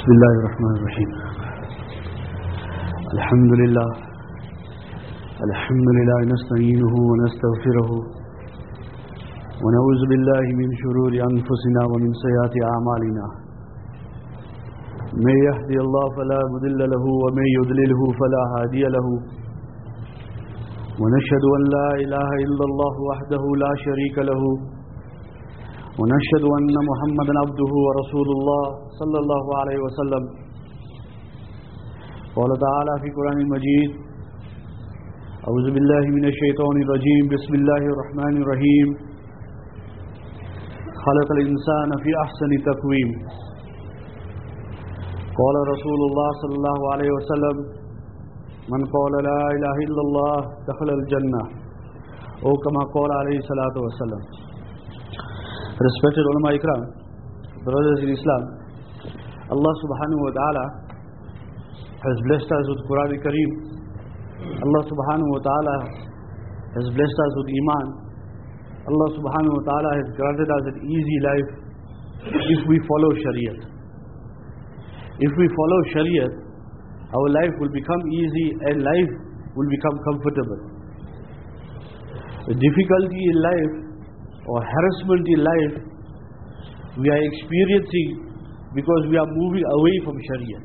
بسم الله الرحمن الرحيم الحمد لله نستعينه ونستغفره ونعوذ بالله من شرور أنفسنا ومن سيئات أعمالنا من يهدي الله فلا مضل له ومن يضلله فلا هادي له ونشهد أن لا إله إلا الله وحده لا شريك له ونشهد أن محمدا عبده ورسول الله صلى الله عليه وسلم قال تعالى في القرآن المجيد أعوذ بالله من الشيطان الرجيم بسم الله الرحمن الرحيم خلق الإنسان في أحسن تقويم قال رسول الله صلى الله عليه وسلم من قال لا إله إلا الله دخل الجنة أو كما قال عليه الصلاة والسلام. Respected ulama ikram, brothers in Islam, Allah subhanahu wa ta'ala has blessed us with Quran Kareem. Allah subhanahu wa ta'ala has blessed us with Iman. Allah subhanahu wa ta'ala has granted us an easy life if we follow Shariat. If we follow Shariat, our life will become easy and life will become comfortable. The difficulty in life or harassment in life we are experiencing because we are moving away from Shariat.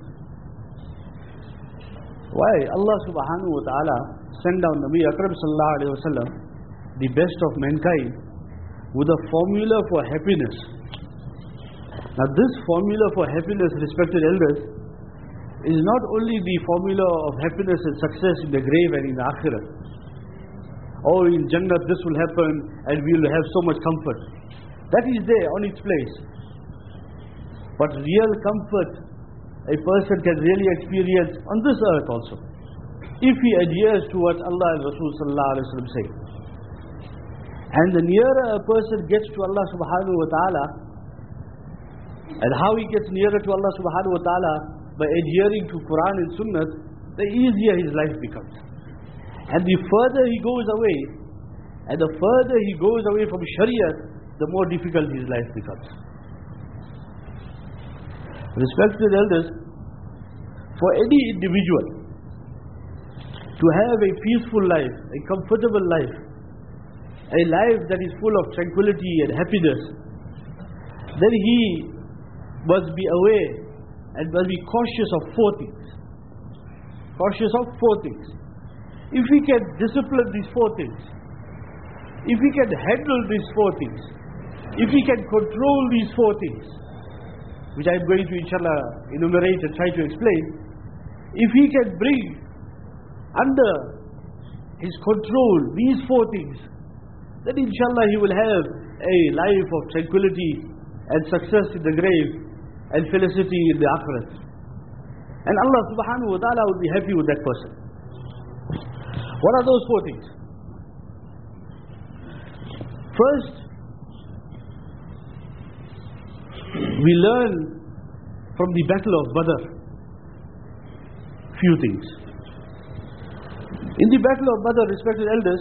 Why? Allah subhanahu wa ta'ala sent down Nabi Akram sallallahu alayhi wa sallam, the best of mankind, with a formula for happiness. Now this formula for happiness, respected elders, is not only the formula of happiness and success in the grave and in the Akhirah. Oh, in Jannah this will happen and we will have so much comfort. That is there on its place. But real comfort a person can really experience on this earth also, if he adheres to what Allah and Rasul sallallahu alaihi wasallam say. And the nearer a person gets to Allah subhanahu wa ta'ala, and how he gets nearer to Allah subhanahu wa ta'ala by adhering to Quran and Sunnah, the easier his life becomes. And the further he goes away, and the further he goes away from Shariat, the more difficult his life becomes. Respected elders, for any individual to have a peaceful life, a comfortable life, a life that is full of tranquility and happiness, then he must be aware and must be cautious of four things. Cautious of four things. If we can discipline these four things, if we can handle these four things, if we can control these four things, which I am going to inshallah enumerate and try to explain, if he can bring under his control these four things, then inshallah he will have a life of tranquility and success in the grave and felicity in the Akhirat. And Allah subhanahu wa ta'ala will be happy with that person. What are those four things? First, we learn from the battle of Badr few things. In the battle of Badr, respected elders,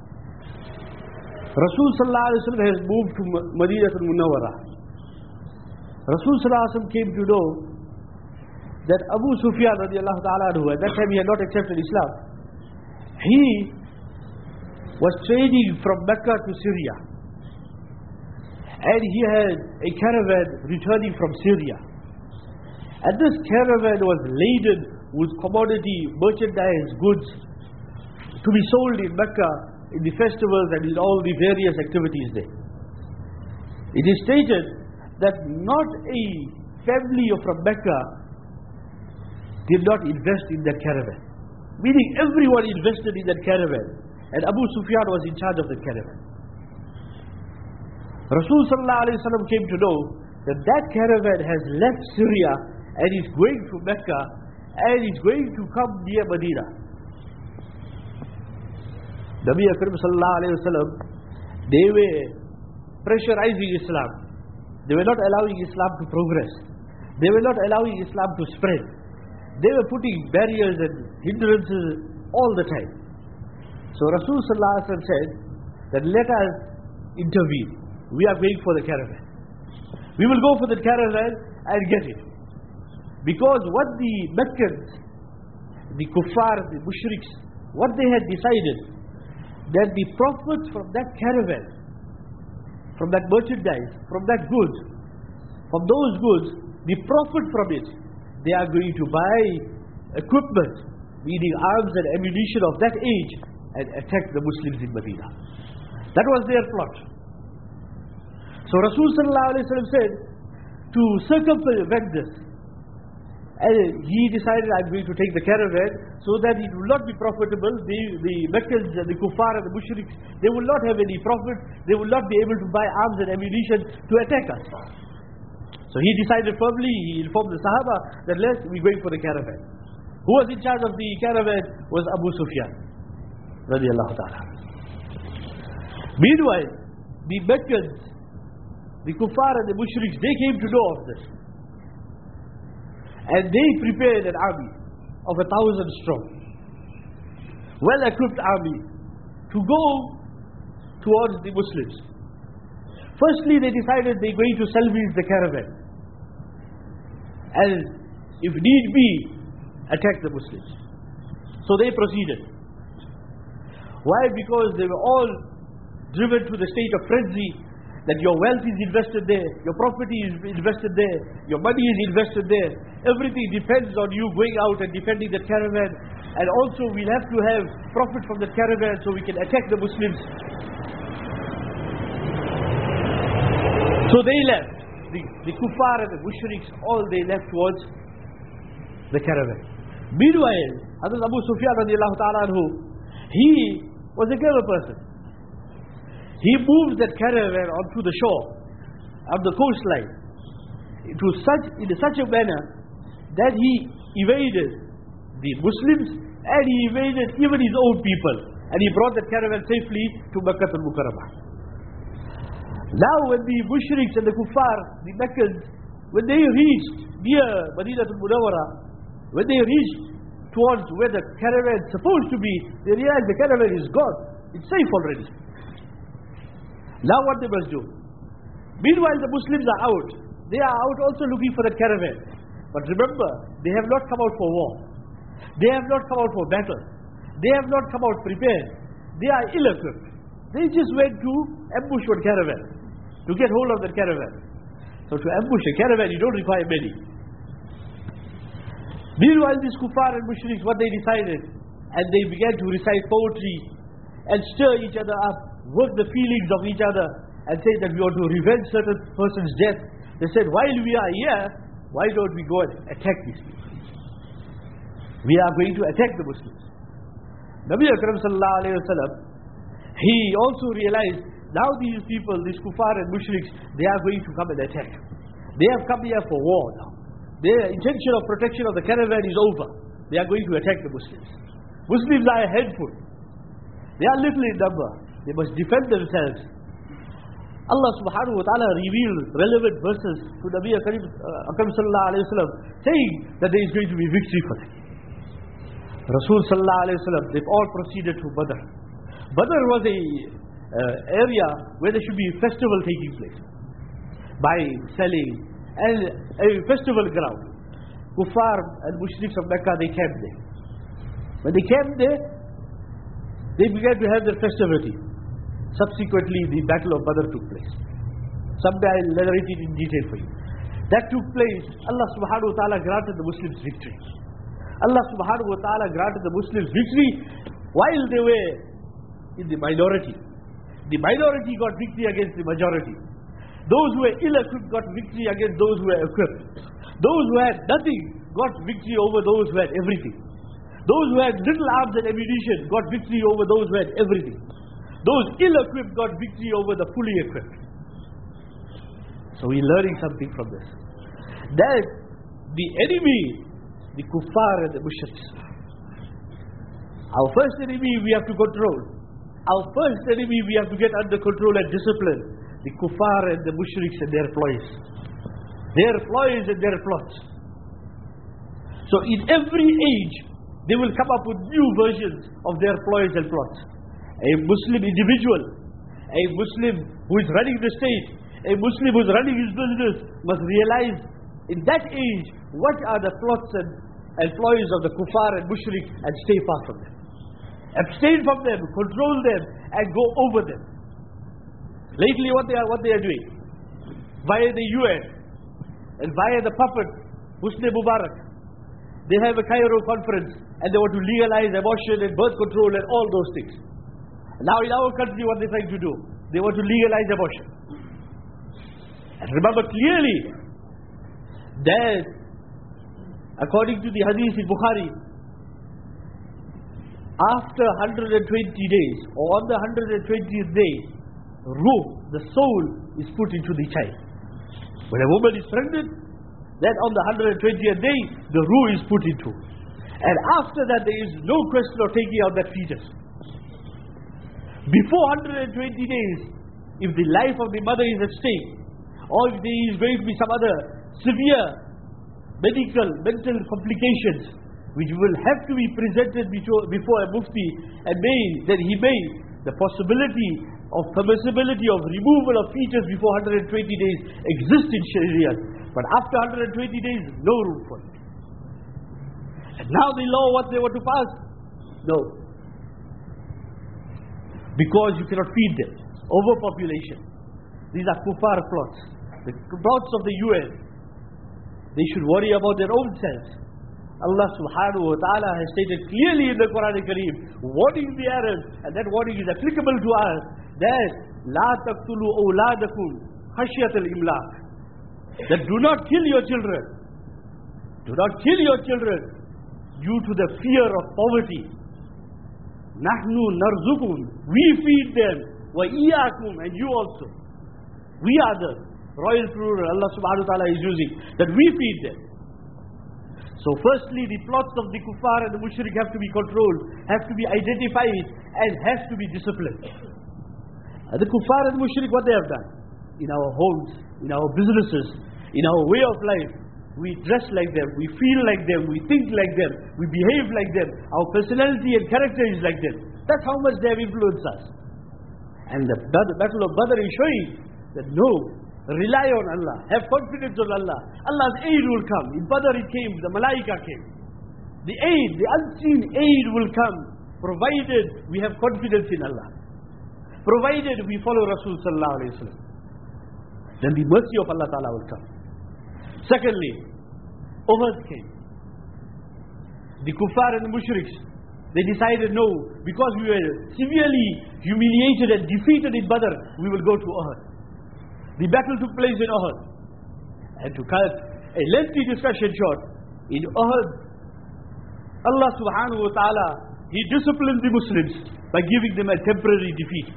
Rasul sallallahu alaihi wasallam has moved to Madinah al-Munawwara. Rasul sallallahu alaihi wasallam came to know that Abu Sufyan radiallahu ta'ala anhu, at that time he had not accepted Islam. He was trading from Mecca to Syria, and he had a caravan returning from Syria, and this caravan was laden with commodity, merchandise, goods to be sold in Mecca in the festivals and in all the various activities there. It is stated that not a family from Mecca did not invest in that caravan, meaning everyone invested in that caravan, and Abu Sufyan was in charge of the caravan. Rasul sallallahu alaihi wasallam came to know that that caravan has left Syria and is going to Mecca and is going to come near Medina. Nabi Akram sallallahu alaihi wasallam, they were pressurizing Islam. They were not allowing Islam to progress. They were not allowing Islam to spread. They were putting barriers and hindrances all the time. So Rasul sallallahu alaihi wasallam said that let us intervene. We are going for the caravan. We will go for the caravan and get it. Because what the Meccans, the kuffar, the mushriks, what they had decided, that the profits from that caravan, from that merchandise, from that goods, from those goods, the profit from it, they are going to buy equipment, meaning arms and ammunition of that age, and attack the Muslims in Medina. That was their plot. So Rasul sallallahu alaihi wasallam said, to circumvent this, and he decided, I'm going to take the caravan so that it will not be profitable. The Meccans, the kuffar and the mushriks, they will not have any profit. They will not be able to buy arms and ammunition to attack us. So he decided firmly, he informed the Sahaba that we're going for the caravan. Who was in charge of the caravan was Abu Sufyan radiallahu ta'ala. Meanwhile, the Meccans, the kuffar and the mushriks, they came to know of this. And they prepared an army of 1,000 strong, well-equipped army to go towards the Muslims. Firstly, they decided they're going to salvage the caravan, and if need be, attack the Muslims. So they proceeded. Why? Because they were all driven to the state of frenzy, that your wealth is invested there, your property is invested there, your money is invested there. Everything depends on you going out and defending the caravan. And also we'll have to have profit from the caravan so we can attack the Muslims. So they left. The kuffar and the mushriks, all they left towards the caravan. Meanwhile, Hazrat Abu Sufyan radiallahu ta'ala anhu, he was a clever person. He moved that caravan onto the shore, on the coastline, in such a manner that he evaded the Muslims and he evaded even his own people, and he brought that caravan safely to Makkah al-Mukarramah. Now when the mushriks and the kuffar, the Meccans, when they reached near Madinah al-Munawwarah, when they reached towards where the caravan is supposed to be, they realized the caravan is gone. It's safe already. Now what they must do? Meanwhile the Muslims are out. They are out also looking for the caravan. But remember, they have not come out for war. They have not come out for battle. They have not come out prepared. They are ill-equipped. They just went to ambush one caravan, to get hold of the caravan. So to ambush a caravan, you don't require many. Meanwhile, these kuffar and mushriks, what they decided, and they began to recite poetry and stir each other up, work the feelings of each other, and say that we ought to revenge certain person's death. They said, while we are here, why don't we go and attack these people? We are going to attack the Muslims. Nabi Akram sallallahu alayhi wa sallam, he also realized, now these people, these kuffar and mushriks, they are going to come and attack. They have come here for war now. Their intention of protection of the caravan is over. They are going to attack the Muslims. Muslims are a handful. They are little in number. They must defend themselves. Allah subhanahu wa ta'ala revealed relevant verses to Nabi Akram sallallahu alayhi wa sallam, saying that there is going to be victory for them. Rasul sallallahu alayhi wa sallam, they all proceeded to Badr. Badr was a area where there should be a festival taking place. Buying, selling, and a festival ground. Kuffar and mushriks of Mecca, they camped there. When they camped there, they began to have their festivity. Subsequently, the Battle of Badr took place. Someday I'll narrate it in detail for you. That took place. Allah subhanahu wa ta'ala granted the Muslims victory. Allah subhanahu wa ta'ala granted the Muslims victory while they were in the minority. The minority got victory against the majority. Those who were ill-equipped got victory against those who were equipped. Those who had nothing got victory over those who had everything. Those who had little arms and ammunition got victory over those who had everything. Those ill-equipped got victory over the fully equipped. So we're learning something from this. That the enemy, the kuffar and the mushriks, our first enemy we have to control. Our first enemy we have to get under control and discipline. The kuffar and the mushriks and their ploys. Their ploys and their plots. So in every age, they will come up with new versions of their ploys and plots. A Muslim individual, a Muslim who is running the state, a Muslim who is running his business must realize in that age what are the plots and ploys of the kuffar and mushrik, and stay far from them. Abstain from them, control them, and go over them. Lately what they are doing, via the UN, and via the puppet, Hosni Mubarak, they have a Cairo conference, and they want to legalize abortion and birth control and all those things. Now in our country, what they're trying to do, they want to legalize abortion. And remember clearly that according to the hadith in Bukhari, after 120 days, or on the 120th day, ruh, the soul, is put into the child. When a woman is pregnant, then on the 120th day, the ruh is put into. And after that, there is no question of taking out that fetus. Before 120 days, if the life of the mother is at stake, or if there is going to be some other severe mental complications, which will have to be presented before a mufti, and then he may, the possibility of permissibility of removal of fetus before 120 days exists in Sharia. But after 120 days, no room for it. And now the law, what they want to pass? No. Because you cannot feed them. Overpopulation. These are kuffar plots. The plots of the UN. They should worry about their own selves. Allah subhanahu wa ta'ala has stated clearly in the Quran Kareem, warning the Arabs, and that warning is applicable to us, that لَا تَقْتُلُوا أَوْلَادَكُمْ خَشْيَةَ الْإِمْلَاقِ, that do not kill your children. Do not kill your children due to the fear of poverty. نَحْنُ نَرْزُقُهُمْ, we feed them, وَإِيَّاكُمْ, and you also. We are the royal plural Allah subhanahu wa ta'ala is using, that we feed them. So firstly, the plots of the kuffar and the mushrik have to be controlled, have to be identified, and have to be disciplined. And the kuffar and the mushrik, what they have done? In our homes, in our businesses, in our way of life, we dress like them, we feel like them, we think like them, we behave like them, our personality and character is like them. That's how much they have influenced us. And the battle of Badr is showing that no, rely on Allah, have confidence on Allah. Allah's aid will come. In Badr it came, the Malaika came. The aid, the unseen aid will come, provided we have confidence in Allah. Provided we follow Rasul sallallahu alayhi wa sallam. Then the mercy of Allah ta'ala will come. Secondly, Uhud came. The kuffar and the mushriks, they decided no, because we were severely humiliated and defeated in Badr, we will go to Uhud. The battle took place in Uhud. And to cut a lengthy discussion short, in Uhud, Allah subhanahu wa ta'ala, He disciplined the Muslims by giving them a temporary defeat.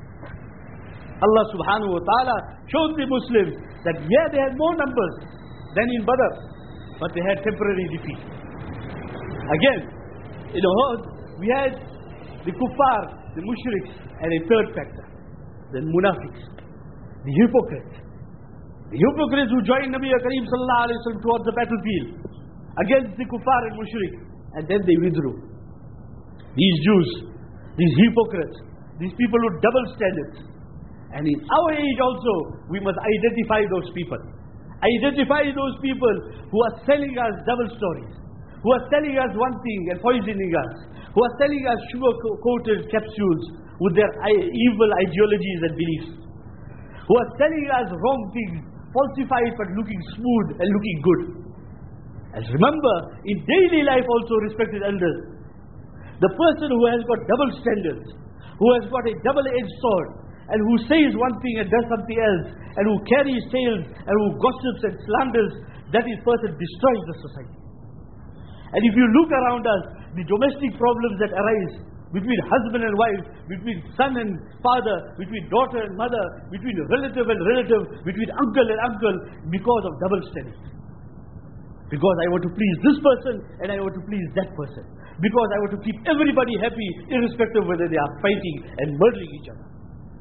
Allah subhanahu wa ta'ala showed the Muslims that they had more numbers than in Badr, but they had temporary defeat. Again, in Uhud, we had the kuffar, the mushriks, and a third factor, the munafiqs, the hypocrites. The hypocrites who joined Nabi Kareem sallallahu alayhi wa sallam towards the battlefield against the kuffar and mushrik, and then they withdrew. These Jews, these hypocrites, these people with double standards. And in our age also, we must identify those people. Identify those people who are selling us double stories, who are telling us one thing and poisoning us, who are selling us sugar-coated capsules with their evil ideologies and beliefs, who are telling us wrong things, falsified but looking smooth and looking good. And remember, in daily life also, respected elders, the person who has got double standards, who has got a double-edged sword, and who says one thing and does something else, and who carries tales, and who gossips and slanders, that person destroys the society. And if you look around us, the domestic problems that arise between husband and wife, between son and father, between daughter and mother, between relative and relative, between uncle and uncle, because of double standards. Because I want to please this person, and I want to please that person. Because I want to keep everybody happy, irrespective of whether they are fighting and murdering each other.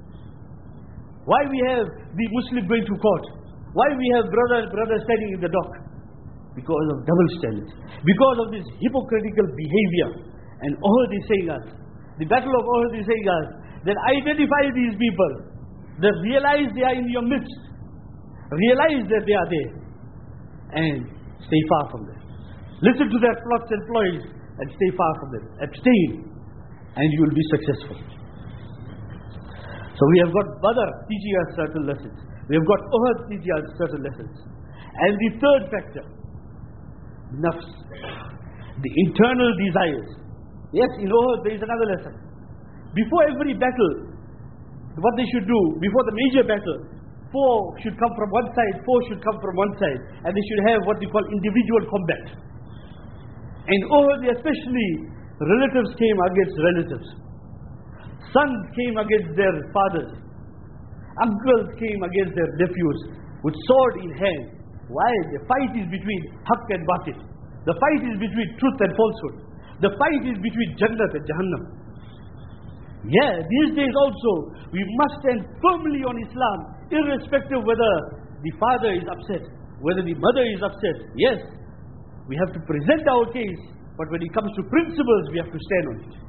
Why we have the Muslim going to court? Why we have brother standing in the dock? Because of double standards. Because of this hypocritical behavior. And Uhud is saying us, the battle of Uhud is saying us, that identify these people, that realize they are in your midst, realize that they are there, and Stay far from them. Listen to their plots and ploys and stay far from them. Abstain and you will be successful. So we have got Badr teaching us certain lessons. We have got Uhud teaching us certain lessons. And the third factor, nafs, the internal desires. Yes, in Uhud there is another lesson. Before every battle, what they should do, before the major battle, 4 should come from one side, 4 should come from one side, and they should have what we call individual combat. In Uhud especially, relatives came against relatives. Sons came against their fathers. Uncles came against their nephews with sword in hand. Why? The fight is between haqq and batil. The fight is between truth and falsehood. The fight is between Jannat and Jahannam. Yeah, these days also, we must stand firmly on Islam, irrespective whether the father is upset, whether the mother is upset. Yes, we have to present our case, but when it comes to principles, we have to stand on it.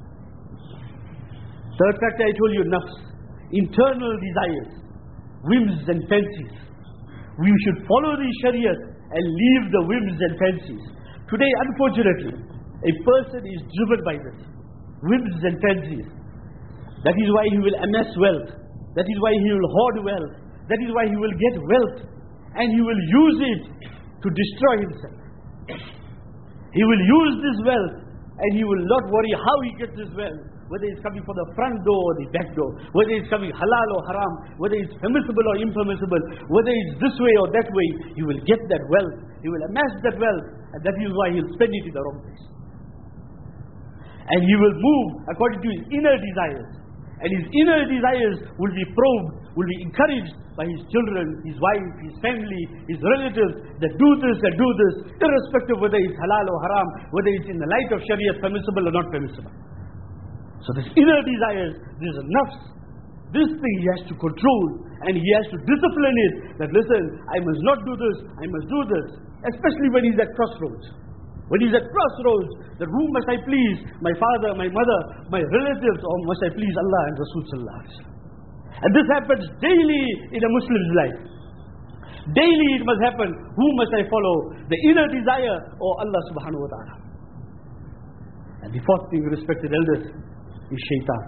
Third factor I told you, nafs, internal desires, whims and fancies. We should follow the Shariat and leave the whims and fancies. Today, unfortunately, a person is driven by this, whims and fancies. That is why he will amass wealth. That is why he will hoard wealth. That is why he will get wealth. And he will use it to destroy himself. He will use this wealth and he will not worry how he gets this wealth. Whether it's coming from the front door or the back door. Whether it's coming halal or haram. Whether it's permissible or impermissible. Whether it's this way or that way. He will get that wealth. He will amass that wealth. And that is why he'll spend it in the wrong place. And he will move according to his inner desires. And his inner desires will be probed, will be encouraged by his children, his wife, his family, his relatives, that do this and do this, irrespective whether it's halal or haram, whether it's in the light of Sharia permissible or not permissible. So this inner desires, this nafs, this thing he has to control and he has to discipline it, that listen, I must not do this, I must do this, especially when he's at crossroads. When he's at crossroads, that whom must I please? My father, my mother, my relatives, or must I please Allah and Rasul sallallahu alaihi wasallam? And this happens daily in a Muslim's life. Daily it must happen. Who must I follow? The inner desire or Allah subhanahu wa ta'ala? And the fourth thing, respected elders, is shaitan.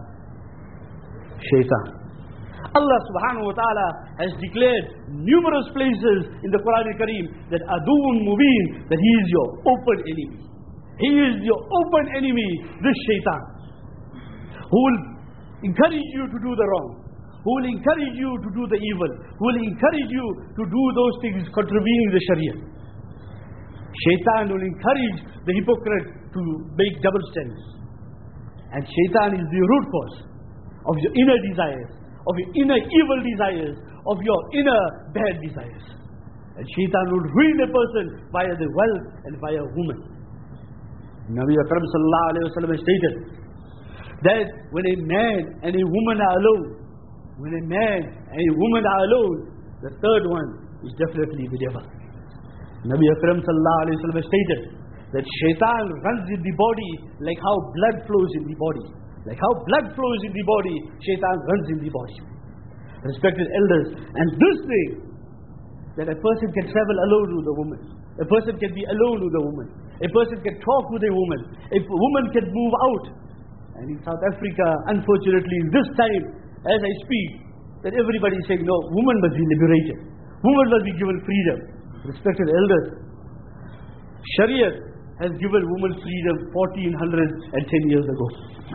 Shaitan. Allah subhanahu wa ta'ala has declared numerous places in the Quran Kareem that Aduun Mubin, that he is your open enemy. He is your open enemy, this shaitan, who will encourage you to do the wrong, who will encourage you to do the evil, who will encourage you to do those things contravening the Sharia. Shaitan will encourage the hypocrite to make double standards. And shaitan is the root cause of your inner desires, of your inner evil desires, of your inner bad desires. And shaitan will ruin a person via the wealth and via woman. Nabi Akram sallallahu alayhi wa sallam stated that when a man and a woman are alone, when a man and a woman are alone, the third one is definitely the devil. Nabi Akram sallallahu alayhi wa sallam stated that shaitan runs in the body like how blood flows in the body. Like how blood flows in the body, shaitan runs in the body. Respected elders, and this thing, that a person can travel alone with a woman, a person can be alone with a woman, a person can talk with a woman, a woman can move out. And in South Africa, unfortunately, in this time, as I speak, that everybody is saying, no, woman must be liberated, woman must be given freedom. Respected elders, Shariat has given woman freedom 1410 years ago.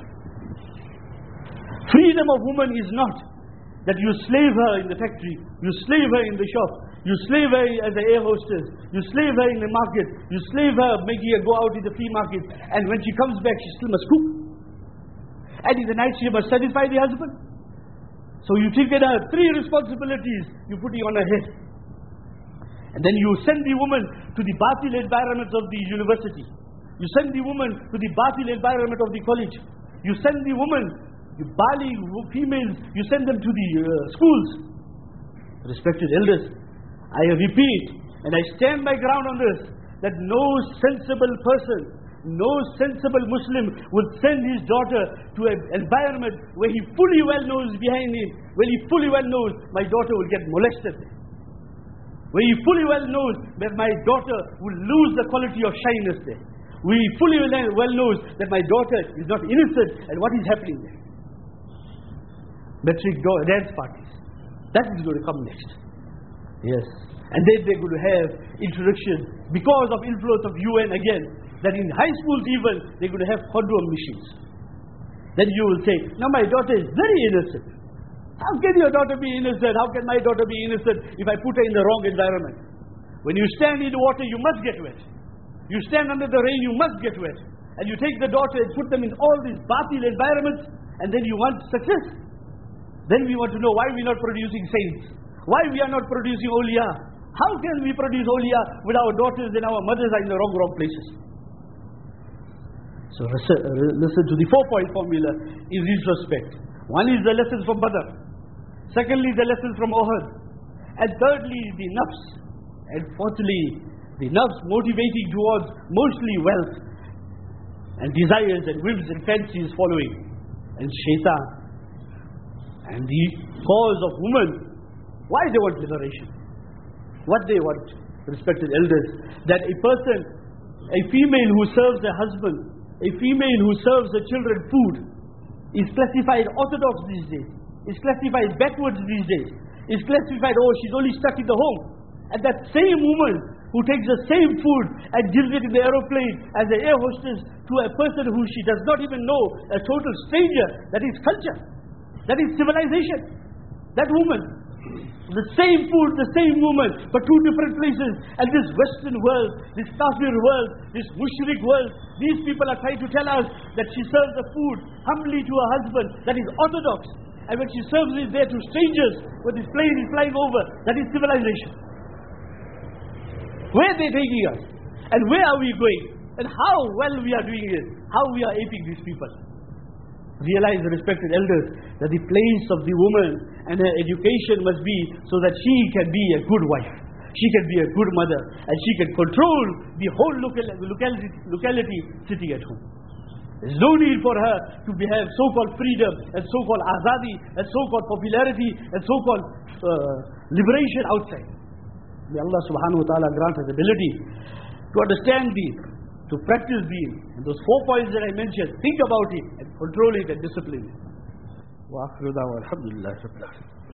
Freedom of woman is not that you slave her in the factory, you slave her in the shop, you slave her as an air hostess, you slave her in the market, you slave her making her go out in the flea market, and when she comes back she still must cook. And in the night she must satisfy the husband. So you take her 3 responsibilities, you put it on her head. And then you send the woman to the batil environment of the university. You send the woman to the batil environment of the college. You send the woman, the Bali females, you send them to the schools. Respected elders, I repeat, and I stand my ground on this, that no sensible person, no sensible Muslim will send his daughter to an environment where he fully well knows behind him, where he fully well knows my daughter will get molested. where he fully well knows that my daughter will lose the quality of shyness there. We fully well knows that my daughter is not innocent and what is happening there. Metric dance parties. That is going to come next. Yes. And then they're going to have introduction, because of influence of UN again, that in high schools even, they're going to have condom machines. Then you will say, now my daughter is very innocent. How can your daughter be innocent? How can my daughter be innocent if I put her in the wrong environment? When you stand in the water, you must get wet. You stand under the rain, you must get wet. And you take the daughter and put them in all these batil environments, and then you want success. Then we want to know why we're not producing saints. Why we are not producing awliya. How can we produce awliya with our daughters and our mothers are in the wrong places? So listen to the 4-point formula in retrospect. One is the lessons from Badr. Secondly, the lessons from Uhud. And thirdly, the nafs. And fourthly, the nafs motivating towards mostly wealth and desires and whims and fancies following. And shaitan. And the cause of women, why they want liberation. What they want, respected elders, that a person, a female who serves her husband, a female who serves her children food, is classified orthodox these days, is classified backwards these days, is classified, oh, she's only stuck in the home. And that same woman who takes the same food and gives it in the aeroplane as an air hostess to a person who she does not even know, a total stranger, that is culture, that is civilization. That woman, the same food, the same woman, but two different places. And this Western world, this kafir world, this mushrik world, these people are trying to tell us that she serves the food humbly to her husband, that is orthodox. And when she serves it there to strangers, when this plane is flying over, that is civilization. Where are they taking us? And where are we going? And how well we are doing it? How we are aping these people? Realize, respected elders, that the place of the woman and her education must be so that she can be a good wife, she can be a good mother, and she can control the whole locality sitting at home. There's no need for her to have so-called freedom and so-called azadi and so-called popularity and so-called liberation outside. May Allah subhanahu wa ta'ala grant us ability to understand these, to practice these, and those 4 points that I mentioned, think about it and control it and discipline it. Wa akhiru da'wana alhamdulillah.